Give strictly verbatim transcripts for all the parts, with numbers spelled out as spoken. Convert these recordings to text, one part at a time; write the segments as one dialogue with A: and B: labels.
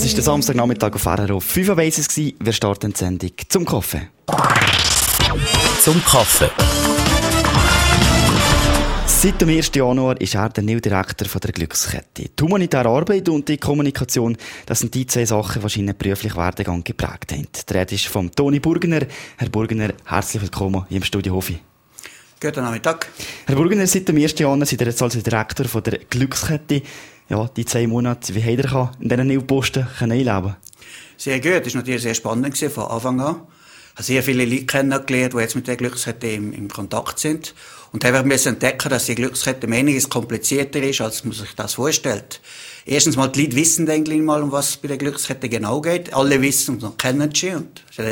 A: Das war der Samstagnachmittag auf R R O fünf Oasis. Wir starten die Sendung zum Kaffee.
B: Zum Kaffee.
A: Seit dem ersten Januar ist er der neue Direktor von der Glückskette. Die humanitäre Arbeit und die Kommunikation, das sind die zwei Sachen, die seinen beruflichen Werdegang geprägt haben. Die Rede ist von Toni Burgener. Herr Burgener, herzlich willkommen im Studio Hofi.
C: Guten Nachmittag.
A: Herr Burgener, seit dem ersten Januar sind Sie jetzt als Direktor von der Glückskette. Ja, die zwei Monate, wie hat er in diesen neuen Posten einleben?
C: Sehr gut, das war natürlich sehr spannend von Anfang an. Ich habe sehr viele Leute kennengelernt, die jetzt mit der Glückskette im, im Kontakt sind. Und haben wir entdecken, dass die Glückskette um einiges komplizierter ist, als man sich das vorstellt. Erstens mal, die Leute wissen eigentlich mal, um was es bei der Glückskette genau geht. Alle wissen und kennen sie. Und das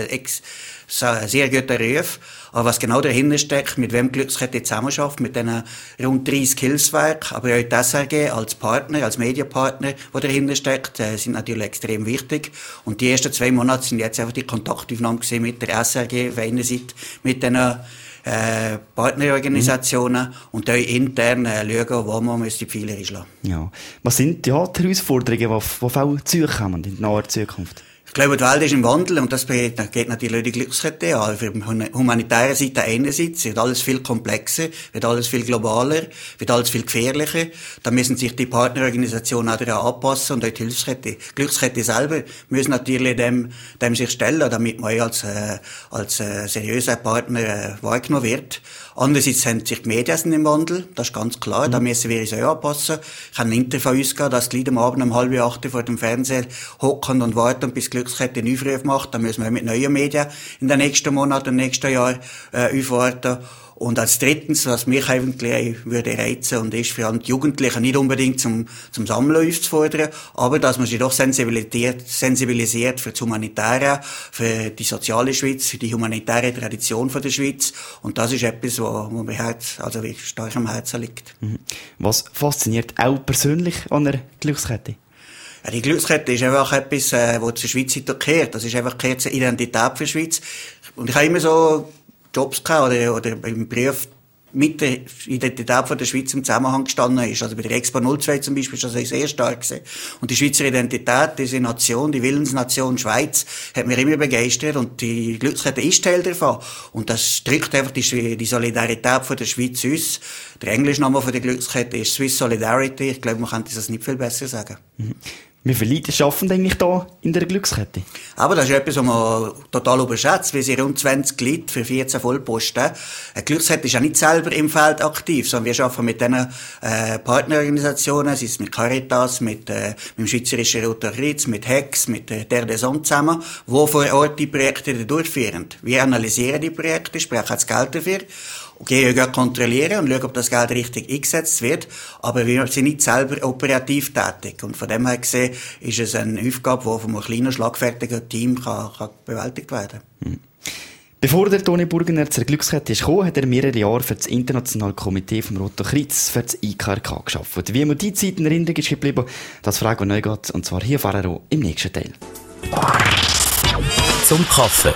C: ist ein sehr guter Ruf. Aber was genau dahinter steckt, mit wem die Glückskette zusammenarbeitet, mit diesen rund dreißig Hilfswerken, aber auch die S R G als Partner, als Mediapartner, der dahinter steckt, sind natürlich extrem wichtig. Und die ersten zwei Monate sind jetzt einfach die Kontaktaufnahmen mit der S R G, auf einer Seite, mit den äh, Partnerorganisationen mhm. und auch intern äh, schauen, wo man die Pfeiler einschlagen.
A: Ja. Was sind ja, die Herausforderungen, die, die auf alle zukommen in naher Zukunft?
C: Ich glaube, die Welt ist im Wandel und das geht natürlich auch die Glückskette an. Für die humanitäre Seite einerseits wird alles viel komplexer, wird alles viel globaler, wird alles viel gefährlicher. Da müssen sich die Partnerorganisationen auch daran anpassen und auch die Hilfskette. Die Glückskette selber müssen natürlich dem, dem sich stellen, damit man als, äh, als äh, seriöser Partner äh, wahrgenommen wird. Andererseits sind sich die Medien im Wandel, das ist ganz klar, mhm. da müssen wir uns auch anpassen. Ich habe ein Interview ausgegeben, dass die Leute am Abend um halb acht vor dem Fernseher hocken und warten, bis die Glückskette einen Aufruf macht. Da müssen wir mit neuen Medien in den nächsten Monaten und nächsten Jahren äh, aufwarten. Und als drittens, was mich eigentlich würde reizen und ist, für die Jugendlichen nicht unbedingt zum, zum Sammeln aufzufordern, aber dass man sich doch sensibilisiert, sensibilisiert für das Humanitäre, für die soziale Schweiz, für die humanitäre Tradition von der Schweiz. Und das ist etwas, was mir Herz, also wirklich stark am Herzen liegt.
A: Was fasziniert auch persönlich an der Glückskette?
C: Ja, die Glückskette ist einfach etwas, äh, was zur Schweiz gehört. Das ist einfach eine Identität für die Schweiz. Und ich habe immer so Jobs gehabt, oder, oder im Beruf mit der Identität von der Schweiz im Zusammenhang gestanden ist. Also bei der Expo null zwei zum Beispiel ist das sehr stark gewesen. Und die Schweizer Identität, diese Nation, die Willensnation Schweiz, hat mich immer begeistert und die Glückskette ist Teil davon. Und das drückt einfach die, die Solidarität von der Schweiz aus. Der englische Name von der Glückskette ist Swiss Solidarity. Ich glaube, man kann das nicht viel besser sagen.
A: Mhm. Wie viele Leute arbeiten eigentlich da in der Glückskette?
C: Aber das ist etwas, was man total überschätzt. Wir sind rund zwanzig Leute für vierzehn Vollposten. Die Glückskette ist ja nicht selber im Feld aktiv, sondern wir arbeiten mit diesen äh, Partnerorganisationen, sei es mit Caritas, mit, äh, mit dem Schweizerischen Roten Kreuz, mit Hex, mit äh, Terre des Hommes zusammen, die vor Ort die Projekte durchführen. Wir analysieren die Projekte, sprechen das Geld dafür, gehen ja kontrollieren und schauen, ob das Geld richtig eingesetzt wird. Aber wir sind nicht selber operativ tätig. Und von dem her gesehen ist es eine Aufgabe, die von einem kleinen, schlagfertigen Team kann, kann bewältigt werden kann.
A: Mhm. Bevor der Toni Burgener zur Glückskette ist gekommen, hat er mehrere Jahre für das Internationale Komitee vom Roten Kreuz, für das I K R K gearbeitet. Wie ihm die Zeit in Erinnerung ist geblieben, das fragen wir neu geht, und zwar hier auf R R O im nächsten Teil.
B: Zum Kaffee.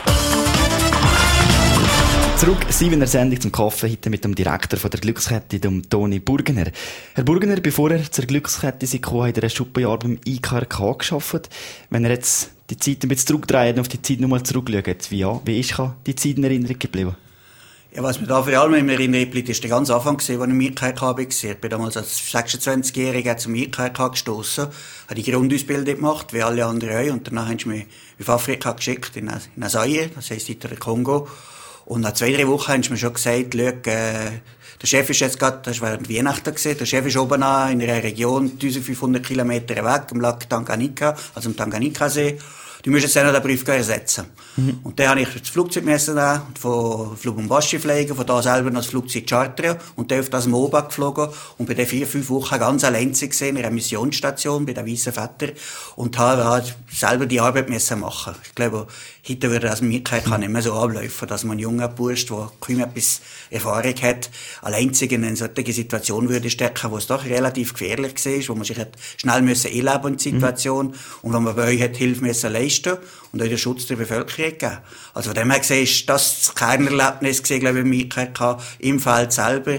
A: Zurück sind wir in der Sendung zum Kaffee, heute mit dem Direktor von der Glückskette, dem Toni Burgener. Herr Burgener, bevor er zur Glückskette kam, hat er ein Schuppenjahr beim I K R K gearbeitet. Wenn er jetzt die Zeit ein bisschen zurückdreht und auf die Zeit nochmal zurückschaut, wie, ja, wie ist die Zeit in Erinnerung geblieben?
C: Ja, was mir da vor allem in Erinnerung bleibt, ist der ganze Anfang gewesen, als ich im I K R K war. Ich bin damals als sechsundzwanzigjähriger zum I K R K gestossen, habe die Grundausbildung gemacht, wie alle anderen auch, und danach haben sie mich auf Afrika geschickt, in Zaire, das heisst in der Kongo. Und nach zwei, drei Wochen haben sie mir schon gesagt, schau, äh, der Chef ist jetzt gerade, das war während Weihnachten gewesen, der Chef ist oben an, in einer Region eintausendfünfhundert Kilometer weg, am Lac Tanganyika, also am Tanganyika-See. Du musst jetzt dann den Brief ersetzen. Mhm. Und dann habe ich das Flugzeug müssen nehmen, von Lubumbashi fliegen, von da selber noch das Flugzeug chartern und dann auf das M O B A geflogen und bei den vier, fünf Wochen ganz allein gesehen in einer Missionsstation bei den Weissen Vätern und habe halt selber die Arbeit müssen machen. Ich glaube, heute würde das mit mir nicht mehr so ablaufen, dass man einen jungen Bursch, der kaum etwas Erfahrung hat, allein in eine solche Situation würde stecken, wo es doch relativ gefährlich war, wo man sich schnell müssen einleben in die Situation mhm. und wo man bei euch hat Hilfe müssen leisten und euch den Schutz der Bevölkerung geben. Also von dem her gesehen ist das das Kernerlebnis gewesen, glaube ich, im I K R K, im Feld selber,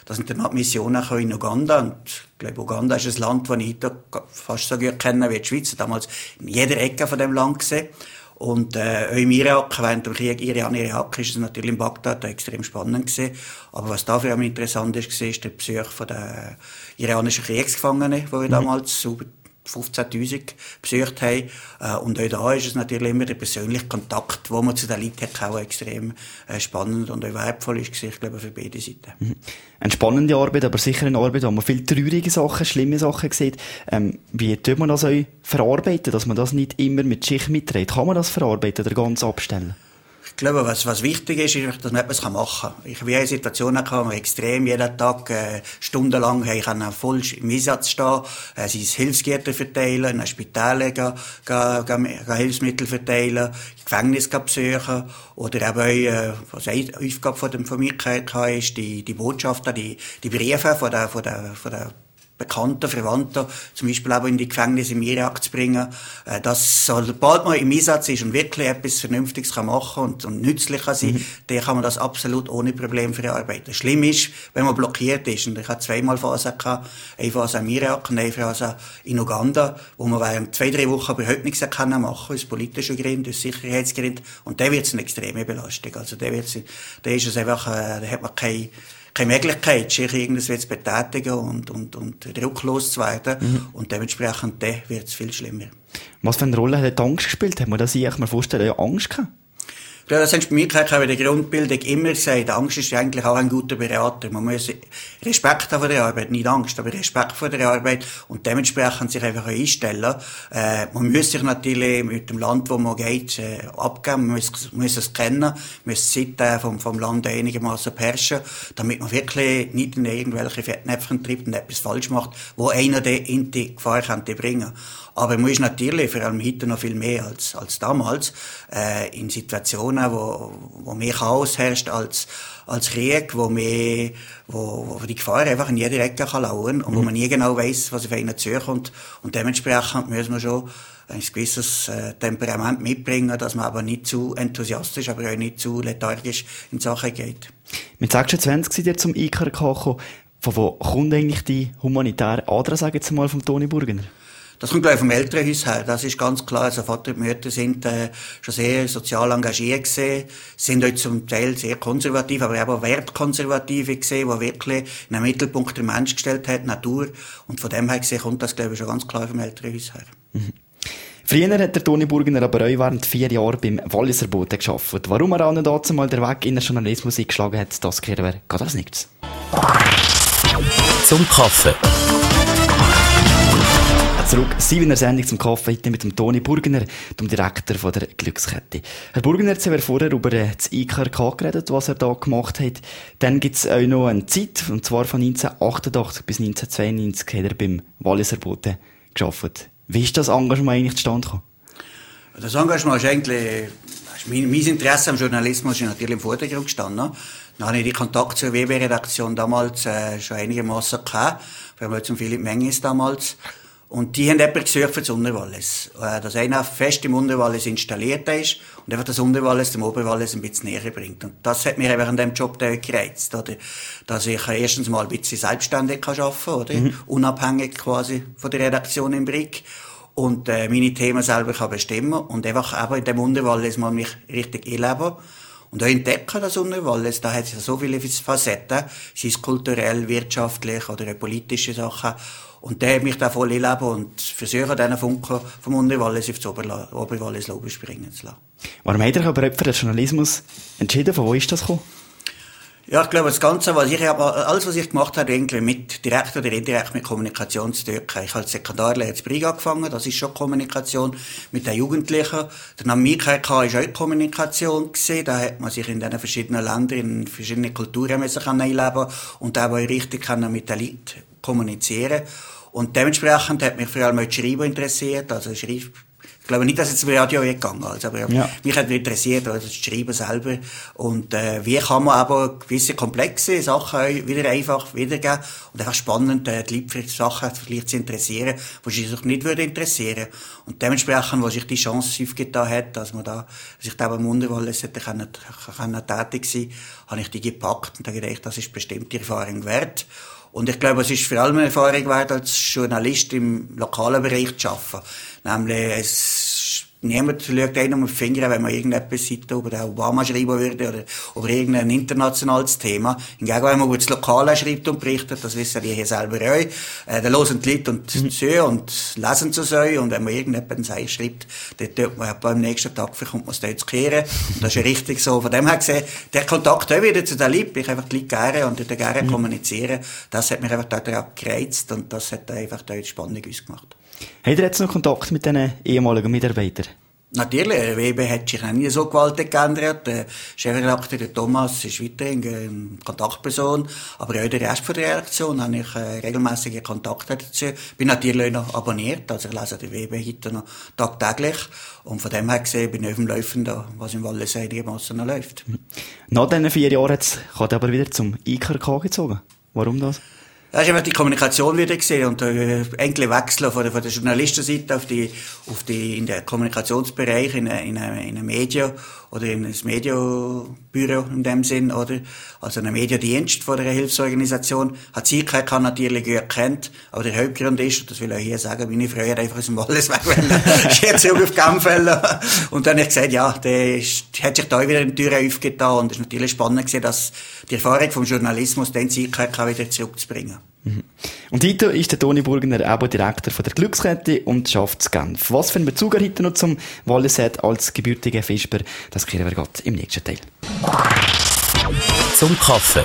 C: da sind dann Missionen in Uganda. Und ich glaube, Uganda ist ein Land, das ich heute fast so gut kenne wie die Schweiz. Damals in jeder Ecke von dem Land gesehen. Und äh, auch im Irak, während dem Krieg Iran-Irak, ist es natürlich in Bagdad extrem spannend gewesen. Aber was dafür auch interessant ist, ist der Besuch von den iranischen Kriegsgefangenen, die wir mhm. damals über fünfzehntausend besucht haben. Äh, und auch da ist es natürlich immer der persönliche Kontakt, den man zu den Leuten hat, auch extrem äh, spannend und auch wertvoll ist, ich glaube, für beide Seiten.
A: Mhm. Eine spannende Arbeit, aber sicher eine Arbeit, wo man viele traurige Sachen, schlimme Sachen sieht. Ähm, wie tut man das auch verarbeiten, dass man das nicht immer mit Schicht mitträgt? Kann man das verarbeiten oder ganz abstellen?
C: Ich glaube, was, was wichtig ist, ist, dass man etwas machen kann. Ich habe eine Situation gehabt, wo extrem jeden Tag, äh, stundenlang, ich kann voll im Einsatz stehen, äh, sein Hilfsgüter verteilen, in Spitäle gehen, gehen, gehen, gehen Hilfsmittel verteilen, Gefängnis besuchen, oder eben auch, äh, was eine Aufgabe von dem, von mir hatte, ist, die, die Botschaften, die, die Briefe von der, von der, von der Bekannten, Verwandten, zum Beispiel auch in die Gefängnisse im Irak zu bringen, äh, dass sobald man im Einsatz ist und wirklich etwas Vernünftiges kann machen und, und nützlich kann sein, mhm. dann kann man das absolut ohne Problem verarbeiten. Schlimm ist, wenn man blockiert ist. Und ich hatte zweimal Phasen gehabt, eine Phase im Irak und eine Phase in Uganda, wo man während zwei, drei Wochen überhaupt nichts machen kann, aus politischen Gründen, aus Sicherheitsgründen. Und dann wird es eine extreme Belastung. Also dann wird's, dann ist es einfach, äh, dann hat man keine keine Möglichkeit, sich irgendwas zu betätigen und, und, und drucklos zu werden. Mhm. Und dementsprechend wird es viel schlimmer.
A: Was für eine Rolle hat die Angst gespielt? Hat man das sich mal vorstellen, ja, Angst gehabt?
C: Ja, das hast du bei mir gesagt, bei der Grundbildung immer gesagt. Angst ist eigentlich auch ein guter Berater. Man muss Respekt haben vor der Arbeit, nicht Angst, aber Respekt vor der Arbeit und dementsprechend sich einfach einstellen. Äh, man muss sich natürlich mit dem Land, wo man geht, äh, abgeben. Man muss, muss es kennen, man muss die Seite vom, vom Land einigermaßen beherrschen, damit man wirklich nicht in irgendwelche Fettnäpfchen treibt und etwas falsch macht, wo einer in die Gefahr könnte bringen. Aber man ist natürlich, vor allem heute noch viel mehr als, als damals, äh, in Situationen, wo, wo mehr Chaos herrscht als, als Krieg, wo mehr, wo, wo die Gefahr einfach in jeder Ecke kann lauern und mhm. wo man nie genau weiss, was auf einen zukommt. Und dementsprechend muss man schon ein gewisses äh, Temperament mitbringen, dass man aber nicht zu enthusiastisch, aber auch nicht zu lethargisch in die Sache geht.
A: Mit sechsundzwanzig seid ihr zum I K R K gekommen. Von wo kommt eigentlich die humanitäre Ader, sag jetzt mal, vom Toni Burgener?
C: Das kommt gleich vom Elternhaus her, das ist ganz klar. Also Vater und Mutter sind äh, schon sehr sozial engagiert gewesen, sind heute zum Teil sehr konservativ, aber auch wertkonservative gewesen, die wirklich in den Mittelpunkt der Mensch gestellt hat, Natur. Und von dem her gesehen kommt das, glaube ich, schon ganz klar vom Elternhaus her.
A: Mhm. Früher hat der Toni Burgener aber auch während vier Jahren beim Walliser Bote gearbeitet. Warum er an dazu mal den Weg in den Journalismus eingeschlagen hat, das gehört wäre, geht das nichts.
B: Zum Kaffee.
A: Zurück, Sie in der Sendung zum Kaffee, heute mit dem Toni Burgener, dem Direktor von der Glückskette. Herr Burgener, Sie haben vorher über das I K R K geredet, was er da gemacht hat. Dann gibt es auch noch eine Zeit, und zwar von neunzehnhundertachtundachtzig bis neunzehnhundertzweiundneunzig hat er beim Walliser Bote gearbeitet. Wie ist das Engagement eigentlich zustande gekommen?
C: Das Engagement ist eigentlich, mein, mein Interesse am Journalismus ist natürlich im Vordergrund gestanden. Dann habe ich die Kontakt zur W W-Redaktion damals äh, schon einigermaßen gehabt. Wir haben zum Philipp Menges damals. Und die haben jemanden gesucht für das Unterwallis. Dass einer fest im Unterwallis installiert ist und einfach das Unterwallis dem Oberwallis ein bisschen näher bringt. Und das hat mir einfach an diesem Job gereizt, oder? Dass ich erstens mal ein bisschen selbstständig arbeiten kann, oder? Mhm. Unabhängig quasi von der Redaktion im Brick. Und, äh, meine Themen selber kann bestimmen. Und einfach eben in dem Unterwallis mal mich richtig einleben. Und auch entdecken, das Unterwallis, da hat es ja so viele Facetten, sei es kulturell, wirtschaftlich oder politische Sachen. Und der hat mich da voll einleben und versuchen, diesen Funken vom Unterwallis auf das Oberla- Oberwallis überspringen zu lassen.
A: Warum hat er aber für den Journalismus entschieden? Von wo ist das gekommen?
C: Ja, ich glaube, das Ganze, was ich, alles, was ich gemacht habe, irgendwie mit, direkt oder indirekt mit Kommunikation zu tun. Ich habe als Sekundarlehrer in Brig angefangen, das ist schon Kommunikation mit den Jugendlichen. Dann am I K R K ist auch Kommunikation gewesen, da hat man sich in diesen verschiedenen Ländern, in verschiedenen Kulturen müssen einleben und auch richtig mit den Leuten kommunizieren. Und dementsprechend hat mich vor allem auch das Schreiben interessiert, also Schreib- Ich glaube nicht, dass es zum Radio gegangen ist, aber
A: ja.
C: mich hat interessiert, also das Schreiben selber. Und äh, wie kann man aber gewisse komplexe Sachen wieder einfach wiedergeben und einfach spannend äh, die Leute für Sachen vielleicht zu interessieren, die sie sich nicht würde interessieren. Und dementsprechend, wo sich die Chance aufgetan hat, dass man da, sich da beim Wunderwallis hätte können, können tätig sein, habe ich die gepackt und habe gedacht, das ist bestimmt die Erfahrung wert. Und ich glaube, es ist vor allem eine Erfahrung wert, als Journalist im lokalen Bereich zu arbeiten. Nämlich, es, niemand schaut einem um den Finger, wenn man irgendetwas sieht, über den Obama schreiben würde, oder über irgendein internationales Thema. Hingegen, wenn man über das Lokale schreibt und berichtet, das wissen die hier selber auch, äh, dann hören die Leute und mhm. zu und lesen zu euch. Und wenn man irgendetwas schreibt, dann tut man am nächsten Tag, kommt man es dort zu kehren. Und das ist ja richtig so. Von dem her gesehen, der Kontakt auch wieder zu den Leuten, ich einfach die Leute gerne und dort gerne mhm. kommunizieren, das hat mich einfach dort gereizt und das hat einfach dort spannend ausgemacht.
A: Habt ihr jetzt noch Kontakt mit diesen ehemaligen Mitarbeitern?
C: Natürlich, der W B hat sich noch nie so gewaltig geändert. Der Chefredakteur, der Thomas, ist weiterhin eine Kontaktperson. Aber auch der Rest von der Redaktion habe ich äh, regelmäßige Kontakte dazu. Bin natürlich noch abonniert, also ich lese den W B heute noch tagtäglich. Und von dem her gesehen bin ich auf dem Laufenden, was im Wallis einigermaßen noch läuft.
A: Nach diesen vier Jahren hat er aber wieder zum I K R K gezogen. Warum das?
C: Da ist einfach die Kommunikation wieder gesehen und äh, eigentlich wechseln von der, von der Journalistenseite auf die, auf die, in den Kommunikationsbereich, in ein, in ein, in ein Medium oder in ein Medienbüro in dem Sinn, oder? Also ein Mediendienst von der Hilfsorganisation. Hat sie I K K natürlich gut gekannt, aber der Hauptgrund ist, und das will ich hier sagen, meine Freude einfach aus dem Wallis weg, ich jetzt zurück auf Genfeld. Und dann habe ich gesagt, ja, der ist, hat sich da wieder eine Tür aufgetan und es ist natürlich spannend gewesen, dass die Erfahrung vom Journalismus dann die I K K wieder zurückzubringen.
A: Mhm. Und heute ist der Toni Burgener auch Direktor von der Glückskette und schafft in Genf. Was für einen Bezug er heute noch zum Wallis hat als gebürtiger Fischer, das klären wir gerade im nächsten Teil.
B: Zum Kaffee.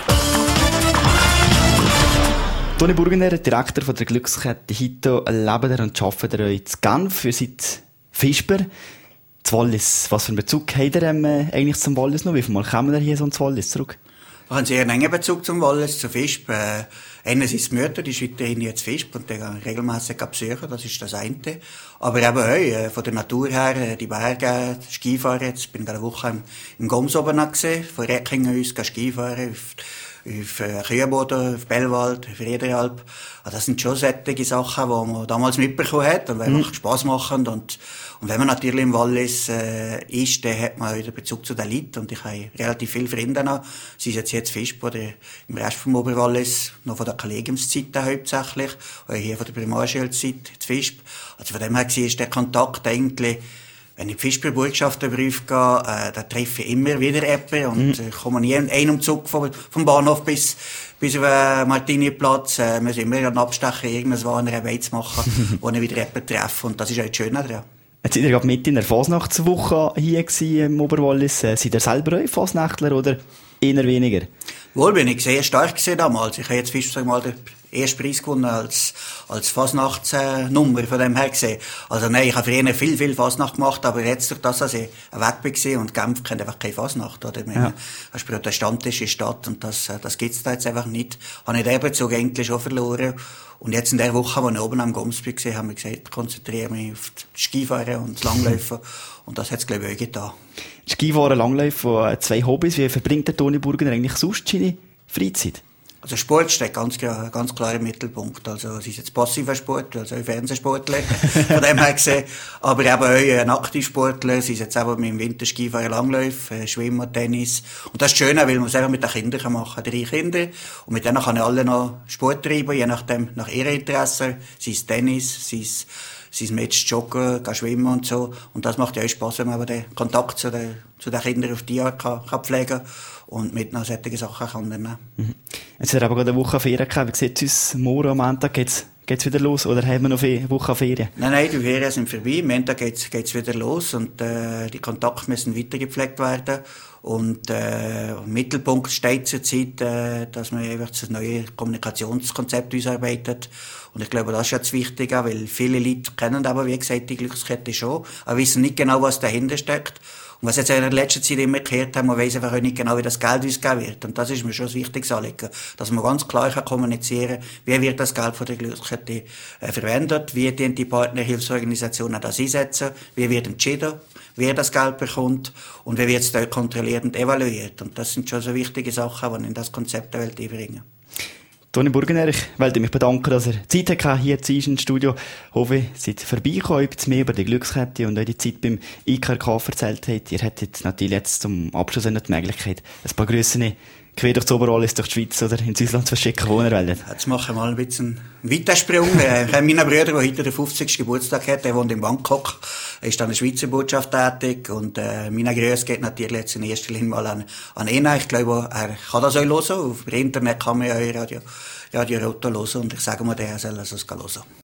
A: Toni Burgener, Direktor von der Glückskette Hito, lebt er und arbeitet er in Genf. Ihr seid Fischer. Das Wallis, was für einen Bezug habt ihr ähm, eigentlich zum Wallis noch? Wie viel Mal kommen wir hier so ins Wallis zurück?
C: Wir haben einen sehr engen Bezug zum Wallis, zu Fisp. Äh, einerseits die Mütter, die ist weiterhin jetzt Fisp und die gehen regelmässig besuchen, das ist das eine. Aber eben auch, äh, von der Natur her, äh, die Berge, Skifahren, jetzt bin ich gerade eine Woche im, im Goms oben gesehen, von Reckingen aus, Skifahren, auf, auf äh, Kühenboden, auf Bellwald, auf Riederalp. Also das sind schon solche Sachen, die man damals mitbekommen hat und die mhm. einfach Spass machen. Und, und wenn man natürlich im Wallis äh, ist, dann hat man wieder Bezug zu den Leuten. Und ich habe relativ viele Freunde noch, sei es jetzt jetzt Fisp oder im Rest vom Oberwallis, noch von der Kollegiumszeit hauptsächlich, oder hier von der Primarschulzeit zu Fisp. Also von dem her gesehen ist der Kontakt eigentlich, wenn ich die Fischberburgschaftenberufe gehe, äh, da treffe ich immer wieder jemanden und mhm. äh, komme nie in einem Zug vom, vom Bahnhof bis, bis auf den Martiniplatz. Äh, wir sind immer an Abstechen, irgendwas war eine Weiz machen, wo ich wieder jemanden treffe. Und das ist auch das Schöne daran.
A: Jetzt seid ihr gerade mit in der Fasnachtswoche hier gewesen, im Oberwallis. Äh, seid ihr selber auch Fasnächtler oder eher weniger?
C: Wohl bin ich sehr stark gesehen damals. Ich habe jetzt Fisch, sag mal, den ersten Preis gewonnen als, als Fasnachtsnummer von dem her gesehen. Also nein, ich habe früher viel, viel Fasnacht gemacht, aber jetzt durch das, dass ich weg war und Genf kennt einfach keine Fasnacht, oder? Ich meine, ja. Das ist eine protestantische Stadt und das, das gibt's da jetzt einfach nicht. Habe ich den Bezug eigentlich schon verloren. Und jetzt in der Woche, wo ich oben am Goms war, haben wir gesagt, konzentriere mich auf das Skifahren und das Langlaufen. Und das hat es, glaube ich, auch getan.
A: Skifahren, Langlaufen, zwei Hobbys. Wie verbringt der Toni Burgener eigentlich sonst seine Freizeit?
C: Also Sport steht ganz, ganz klar im Mittelpunkt. Also es ist jetzt passiver Sport, also Fernsehsportler, von dem her gesehen. Aber eben auch ein Aktivsportler, es ist jetzt eben mit dem Winter Skifahren, Langläufe, Schwimmen, Tennis. Und das ist schön, weil man es einfach mit den Kindern machen kann. Drei Kinder. Und mit denen kann ich alle noch Sport treiben, je nachdem, nach ihren Interessen. Sei es Tennis, sei es sein Match joggen, gehen schwimmen und so. Und das macht ja auch Spass, wenn man aber den Kontakt zu den, zu den Kindern auf die Art kann, kann pflegen und mit noch solche Sachen kann nehmen. Mhm.
A: Jetzt hat er aber gerade eine Woche Ferien gehabt. Wie sieht es uns morgen am Montag? Geht's, geht's wieder los? Oder haben wir noch eine Woche Ferien?
C: Nein, nein, die Ferien sind vorbei. Am Montag geht's, geht's wieder los und äh, die Kontakte müssen weiter gepflegt werden. Und äh, im Mittelpunkt steht zurzeit, äh, dass man einfach das neue Kommunikationskonzept ausarbeitet. Und ich glaube, das ist jetzt wichtig, weil viele Leute kennen aber, wie gesagt, die Glückskette schon, aber wissen nicht genau, was dahinter steckt. Und was jetzt in der letzten Zeit immer gehört haben, man weiss einfach auch nicht genau, wie das Geld ausgegeben wird. Und das ist mir schon ein wichtiges Anliegen, dass man ganz klar kommunizieren kann, wie wird das Geld von der Glückskette äh, verwendet, wie die Partnerhilfsorganisationen das einsetzen, wie wird entschieden, wer das Geld bekommt und wie wird es dort kontrolliert und evaluiert. Und das sind schon so wichtige Sachen, die man in das Konzept einbringen will.
A: Toni Burgener, ich wollte mich bedanken, dass er Zeit hatte hier zu uns im Studio. Ich hoffe, ihr seid vorbeigekommen, etwas mehr über die Glückskette und euch die Zeit beim I K R K erzählt habt. Ihr hättet natürlich jetzt zum Abschluss noch die Möglichkeit, ein paar Grüße quer durch das Oberallis, durch die Schweiz oder ins Ausland zu verschicken, wo ihr wollt.
C: Jetzt mache ich mal ein bisschen einen Weitersprung. Ich habe meinen Bruder, der heute den fünfzigsten Geburtstag hat, der wohnt in Bangkok. Er ist an der Schweizer Botschaft tätig und äh, meine Grüße geht natürlich jetzt in erster Linie mal an, an ihn. Ich glaube, er kann das auch hören. Auf dem Internet kann man ja Radio, Radio Roto hören und ich sage mal, der soll das hören.